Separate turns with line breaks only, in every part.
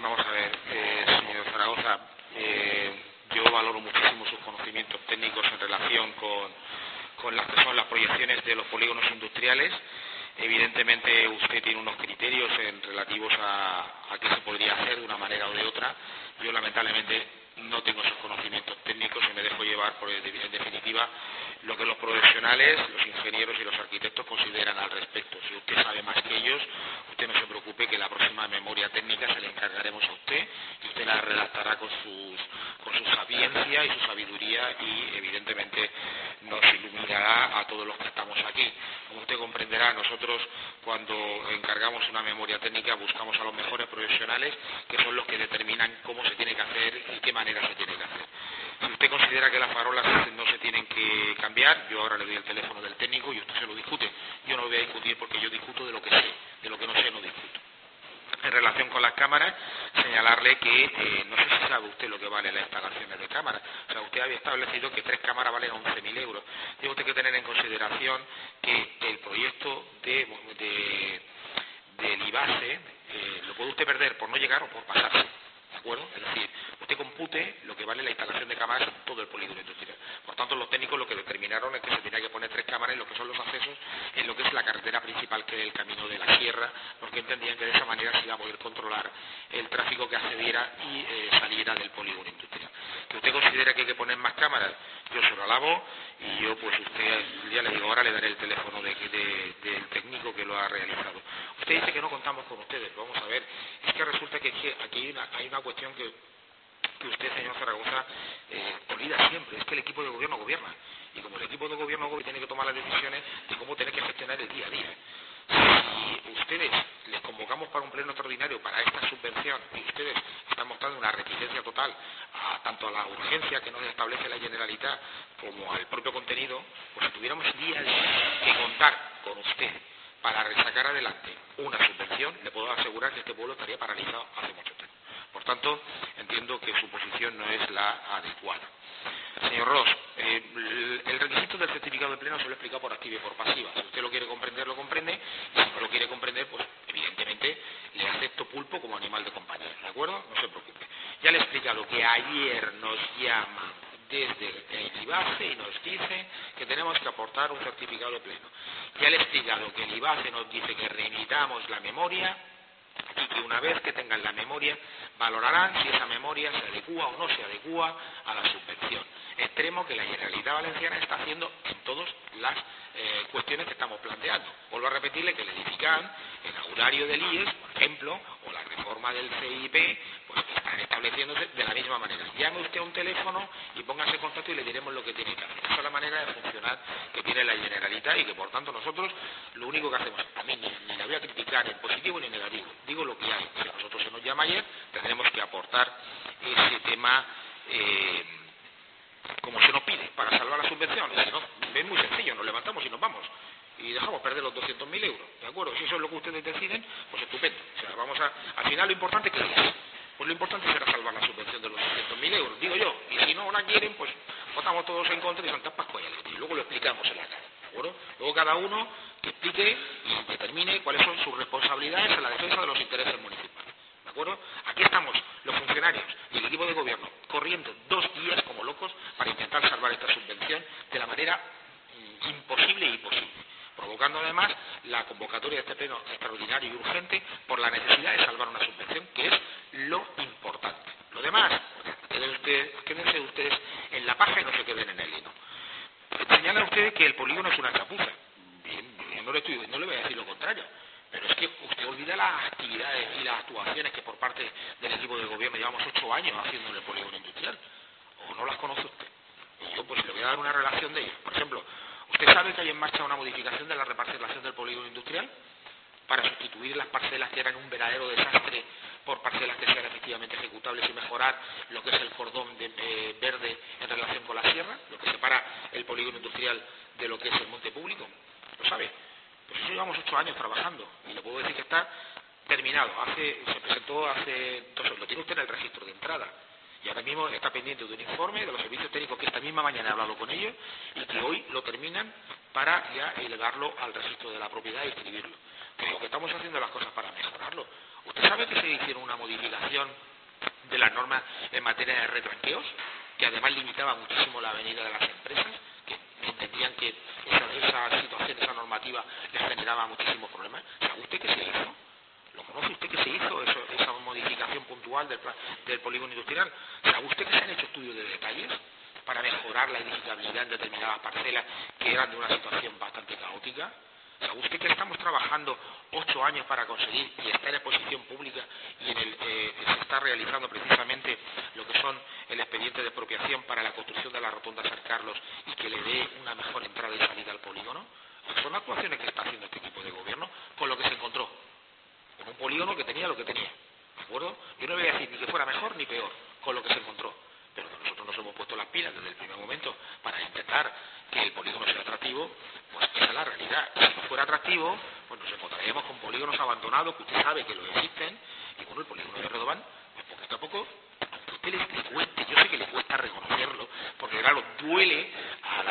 Vamos a ver, señor Zaragoza, yo valoro muchísimo sus conocimientos técnicos en relación con las que son las proyecciones de los polígonos industriales. Evidentemente usted tiene unos criterios relativos a qué se podría hacer de una manera o de otra. Yo lamentablemente no tengo esos conocimientos técnicos y me dejo llevar por, en definitiva, lo que los profesionales, los ingenieros y los arquitectos consideran al respecto. Si usted sabe más que ellos, usted no se preocupe que la próxima memoria técnica se la encargaremos a usted y usted la redactará con su sapiencia y su sabiduría y evidentemente nos iluminará a todos los que estamos aquí. Como usted comprenderá, nosotros cuando encargamos una memoria técnica buscamos a los mejores profesionales que son los que determinan cómo se tiene que hacer y qué manera se tiene que hacer. Si usted considera que las farolas no se tienen que cambiar, yo ahora le doy el teléfono del técnico y usted se lo discute. Yo no lo voy a discutir porque yo discuto de lo que sé, de lo que no sé no discuto. En relación con las cámaras, señalarle que no sé si sabe usted lo que valen las instalaciones de cámaras. O sea, usted había establecido que 3 cámaras valen 11.000 euros. Tiene usted que tener en consideración que el proyecto del IBASE lo puede usted perder por no llegar o por pasarse. ¿De acuerdo? Es decir, usted compute lo que vale la instalación de cámaras en todo el polígono industrial. Por tanto, los técnicos lo que determinaron es que se tenía que poner 3 cámaras en lo que son los accesos, en lo que es la carretera principal, que es el camino de la sierra, porque entendían que de esa manera se iba a poder controlar el tráfico que accediera y saliera del polígono industrial. Que usted considera que hay que poner más cámaras, yo se lo alabo y yo, pues usted, ya le digo, ahora le daré el teléfono del técnico que lo ha realizado. Usted dice que no contamos con ustedes. Vamos a ver, es que resulta que aquí hay una cuestión que usted, señor Zaragoza, olvida siempre, es que el equipo de gobierno gobierna, y como el equipo de gobierno tiene que tomar las decisiones de cómo tener que gestionar el día a día. Si ustedes les convocamos para un pleno extraordinario para esta subvención y ustedes están mostrando una reticencia total tanto a la urgencia que nos establece la Generalitat como al propio contenido, pues si tuviéramos día a día que contar con usted para sacar adelante una subvención, le puedo asegurar que este pueblo estaría paralizado hace mucho tiempo. Por tanto, entiendo que su posición no es la adecuada. Señor Ros, el requisito del certificado de pleno se lo he explicado por activa y por pasiva. Si usted lo quiere comprender, lo comprende. Si no lo quiere comprender, pues evidentemente le acepto pulpo como animal de compañía. ¿De acuerdo? No se preocupe. Ya le he explicado que ayer nos llaman desde el IBASE y nos dice que tenemos que aportar un certificado de pleno. Ya le he explicado que el IBASE nos dice que remitamos la memoria y que una vez que tengan la memoria valorarán si esa memoria se adecúa o no se adecúa a la subvención. Extremo que la Generalitat Valenciana está haciendo en todas las cuestiones que estamos planteando. Vuelvo a repetirle que el edificán, el aurario del IES, por ejemplo, o la reforma del CIP, pues están estableciéndose de la misma manera. Llame usted a un teléfono y póngase en contacto y le diremos lo que tiene que hacer. Esa es la manera de funcionar que tiene la Generalitat y que por tanto nosotros lo único que hacemos, a mí ni la voy a criticar en positivo ni en negativo, digo lo que hay. Si a nosotros se nos llama ayer, tendremos que aportar ese tema como se nos pide para salvar la subvención. Si no, es muy sencillo, nos levantamos y nos vamos y dejamos perder los 200.000 euros, ¿de acuerdo? Si eso es lo que ustedes deciden, pues estupendo. O sea, al final lo importante que es, pues lo importante será salvar la subvención de los 200.000 euros, digo yo, y si no la quieren, pues votamos todos en contra y Santa Pascua y luego lo explicamos en la cara, ¿de acuerdo? Luego cada uno que explique y determine cuáles son sus responsabilidades en la defensa de los intereses municipales, ¿de acuerdo? Aquí estamos los funcionarios y el equipo de gobierno corriendo 2 días como locos para intentar salvar esta subvención de la manera imposible y posible, provocando además la convocatoria de este pleno extraordinario y urgente por la necesidad de salvar una subvención, que es lo importante. Lo demás, quédense ustedes en la paja y no se queden en el lino. Señalan ustedes que el polígono es una chapuza. Bien, no le voy a decir lo contrario, pero es que usted olvida las actividades y las actuaciones que por parte del equipo de gobierno llevamos 8 años haciendo en el polígono industrial, o no las conoce usted. Y yo pues le voy a dar una relación de ellos. Por ejemplo, ¿usted sabe que hay en marcha una modificación de la reparcelación del polígono industrial para sustituir las parcelas que eran un verdadero desastre por parcelas que sean efectivamente ejecutables y mejorar lo que es el cordón verde en relación con la sierra, lo que separa el polígono industrial de lo que es el monte público? ¿Lo sabe? Pues eso llevamos 8 años trabajando y le puedo decir que está terminado. Se presentó entonces lo tiene usted en el registro de entrada. Y ahora mismo está pendiente de un informe de los servicios técnicos que esta misma mañana he hablado con ellos y que hoy lo terminan para ya elevarlo al registro de la propiedad y escribirlo. Pero lo que estamos haciendo las cosas para mejorarlo. Usted sabe que se hicieron una modificación de las normas en materia de retranqueos, que además limitaba muchísimo la venida de las empresas, que entendían que esa situación, esa normativa les generaba muchísimos problemas. ¿Sabe usted qué se hizo? ¿Lo conoce usted que se hizo esa modificación puntual del polígono industrial? ¿Sabe usted que se han hecho estudios de detalles para mejorar la edificabilidad en determinadas parcelas que eran de una situación bastante caótica? ¿Sabe usted que estamos trabajando 8 años para conseguir, y está en exposición pública, y se está realizando precisamente lo que son el expediente de expropiación para la construcción de la rotonda San Carlos y que le dé una mejor entrada y salida al polígono? Son actuaciones que está haciendo este equipo de gobierno con lo que se encontró, con un polígono que tenía lo que tenía, ¿de acuerdo? Yo no voy a decir ni que fuera mejor ni peor, con lo que se encontró, pero nosotros nos hemos puesto las pilas desde el primer momento para intentar que el polígono sea atractivo. Pues esa es la realidad. Si no fuera atractivo, pues nos encontraríamos con polígonos abandonados, que usted sabe que lo existen, y bueno, el polígono de Redován, pues poquito a poco, aunque a usted le cueste, yo sé que le cuesta reconocerlo, porque claro, duele a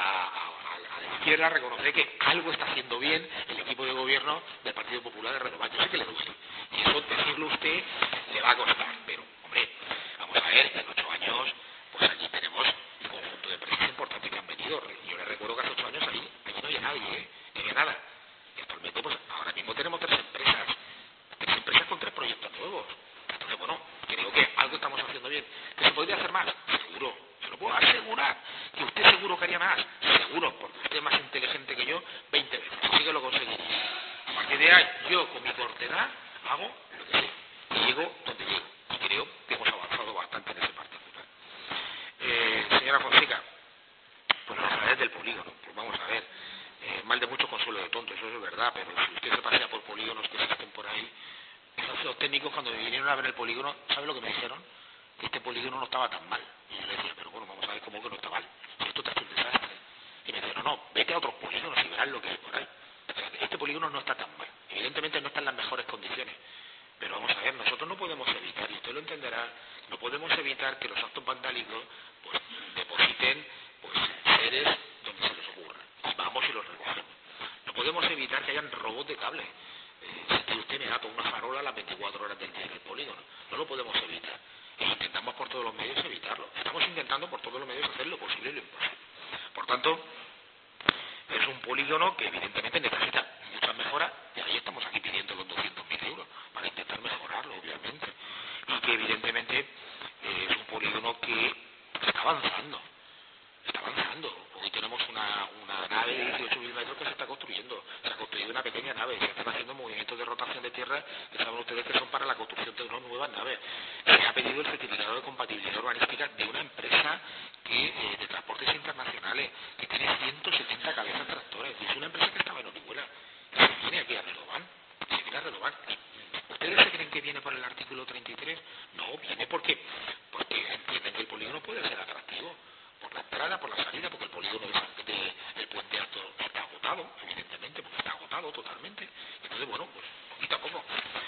la izquierda reconocer que algo está haciendo bien el equipo de gobierno del Partido Popular de Redován. Yo sé que le duele, y eso decirlo a usted le va a costar, pero hombre, vamos a ver, en 8 años, pues aquí tenemos un conjunto de empresas importantes que han venido. Yo les recuerdo que hace 8 años allí no había nadie, no había nada. Y actualmente, pues ahora mismo tenemos 3 empresas con 3 proyectos nuevos. Entonces, bueno, creo que algo estamos haciendo bien. ¿Que se podría hacer más? Seguro, se lo puedo asegurar. ¿Que usted seguro que haría más? Seguro, porque usted es más inteligente que yo 20 veces. Así que lo conseguiría. A partir de ahí, yo con mi cortedad hago lo que sé. Y llego donde llego. Y creo que hemos avanzado bastante en ese particular. Señora Fonseca, pues las necesidades del polígono. Pues vamos a ver. Mal de mucho consuelo de tonto, eso es verdad, pero si usted se pasea por polígonos que existen por ahí, los técnicos cuando me vinieron a ver el polígono, ¿sabe lo que me dijeron? Que este polígono no estaba tan mal. Y yo le decía, pero bueno, vamos a ver cómo que no está mal. Si esto te ha hecho un desastre. Y me dijeron, no, vete a otros polígonos y verás lo que hay por ahí. O sea, este polígono no está tan mal. Evidentemente no está en las mejores condiciones. Pero vamos a ver, nosotros no podemos evitar, y usted lo entenderá, no podemos evitar que los actos vandálicos pues depositen pues seres donde se les ocurra. Y vamos y los recogemos. No podemos evitar que hayan robos de cable. Si usted me da toda una farola las 24 horas del día en el polígono. No lo podemos evitar. E intentamos por todos los medios evitarlo. Estamos intentando por todos los medios hacer lo posible y lo imposible. Por tanto, es un polígono que evidentemente necesita muchas mejoras, y ahí estamos aquí pidiendo los 200.000 euros para intentar mejorarlo, obviamente. Y que evidentemente es un polígono que está avanzando. Está avanzando. Hoy tenemos una nave de 18.000 metros que se está construyendo. Se ha construido una pequeña nave. Se están haciendo movimientos de rotación de tierra que saben ustedes que son para la construcción de unas nuevas naves. Se ha pedido el certificado de compatibilidad urbanística de una empresa de transportes internacionales que tiene 170 cabezas tractores. Y es una empresa que estaba en Orihuela. Y se viene aquí a Redován. Se viene a Redován. ¿Ustedes se creen que viene por el artículo 33? No, viene porque entienden que el polígono puede ser atractivo. Por la entrada, por la salida, porque el polígono del Puente Alto está agotado, evidentemente, porque está agotado totalmente. Entonces, bueno, pues poquito a poco.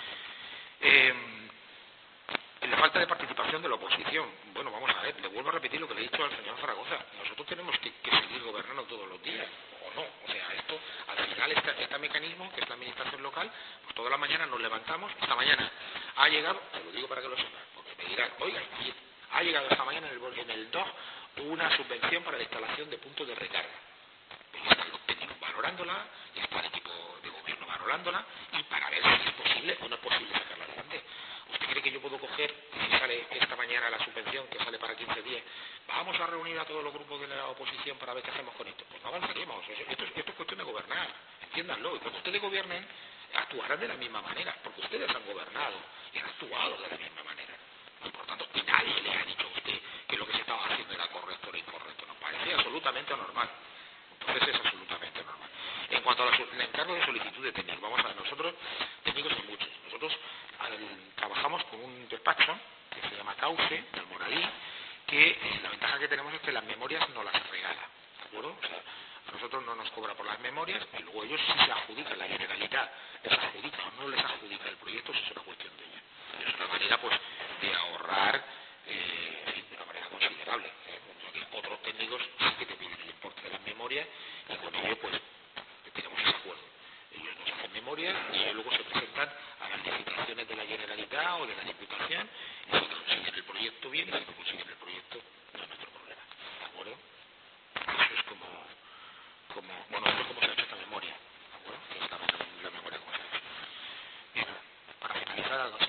La falta de participación de la oposición. Bueno, vamos a ver, le vuelvo a repetir lo que le he dicho al señor Zaragoza. Nosotros tenemos que seguir gobernando todos los días, o no. O sea, esto, al final, este mecanismo, que es la administración local, pues todas las mañanas nos levantamos. Esta mañana ha llegado, te lo digo para que lo sepan, porque me dirán, oiga, ha llegado esta mañana en el DOG una subvención para la instalación de puntos de recarga. Pues ya están los técnicos valorándola, ya está el equipo de gobierno valorándola, y para ver si es posible o no es posible sacarla adelante. ¿Usted cree que yo puedo coger, si sale esta mañana la subvención, que sale para 15 días, vamos a reunir a todos los grupos de la oposición para ver qué hacemos con esto? Pues no avanzaríamos. Esto es cuestión de gobernar, entiéndanlo. Y cuando ustedes gobiernen, actuarán de la misma manera, porque ustedes han gobernado y han actuado de la misma manera. Y por tanto, y nadie le ha dicho a usted que lo que se estaba haciendo era correcto o incorrecto. Nos parecía absolutamente normal. Entonces es absolutamente normal. En cuanto al encargo de solicitud de técnicos, vamos a ver, nosotros, técnicos hay muchos. Nosotros trabajamos con un despacho que se llama Cauce, del Moradí, que la ventaja que tenemos es que las memorias no las regala, ¿de acuerdo? O sea, a nosotros no nos cobra por las memorias y luego ellos sí se adjudican, la Generalitat les adjudica o no les adjudica el proyecto, eso es una cuestión de ellos. Es una manera, pues, de ahorrar de una manera considerable. Porque otros técnicos sí que te piden el importe de las memorias y con ello, pues, tenemos ese acuerdo. Ellos nos hacen memorias y ellos luego se presentan a las licitaciones de la Generalitat Generalitat o de la Diputación, y si consiguen el proyecto bien, y si no consiguen el proyecto, no es nuestro problema. ¿De acuerdo? Eso es bueno, esto es como se ha hecho esta memoria. ¿De acuerdo? Que es la memoria como se ha hecho. Bien, para finalizar,